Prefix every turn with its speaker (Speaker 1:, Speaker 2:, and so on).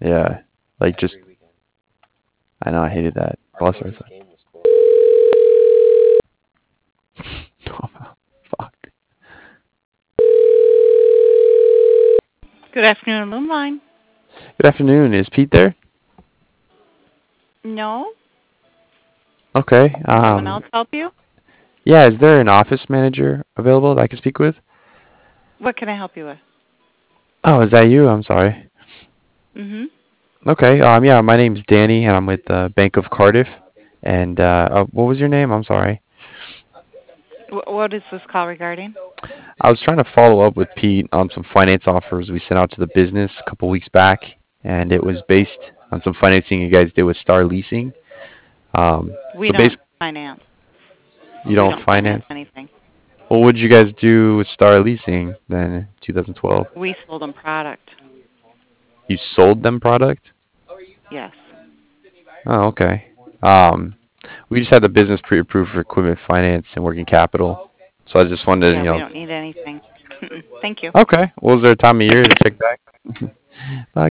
Speaker 1: Yeah, like just I know I hated that. Bus or something. Fuck.
Speaker 2: Good afternoon, Loomline.
Speaker 1: Good afternoon. Is Pete there?
Speaker 2: No?
Speaker 1: Okay.
Speaker 2: Can someone else help you?
Speaker 1: Yeah. Is there an office manager available that I can speak with?
Speaker 2: What can I help you with?
Speaker 1: Oh, is that you? I'm sorry.
Speaker 2: Mm-hmm.
Speaker 1: Okay. Yeah. My name's Danny, and I'm with Bank of Cardiff. And what was your name? I'm sorry.
Speaker 2: What is this call regarding?
Speaker 1: I was trying to follow up with Pete on some finance offers we sent out to the business a couple weeks back, and it was based on some financing you guys did with Star Leasing.
Speaker 2: We
Speaker 1: So
Speaker 2: don't
Speaker 1: basically,
Speaker 2: finance.
Speaker 1: you
Speaker 2: We
Speaker 1: don't
Speaker 2: don't finance
Speaker 1: finance.
Speaker 2: anything.
Speaker 1: Well, what did you guys do with Star Leasing then in 2012?
Speaker 2: We sold them product.
Speaker 1: You sold them product?
Speaker 2: Yes.
Speaker 1: Oh, okay. Um, we just had the business pre-approved for equipment finance and working capital. So I just wanted to,
Speaker 2: Yeah, we don't need anything. Thank you.
Speaker 1: Okay. Well, is there a time of year to check back? Bye.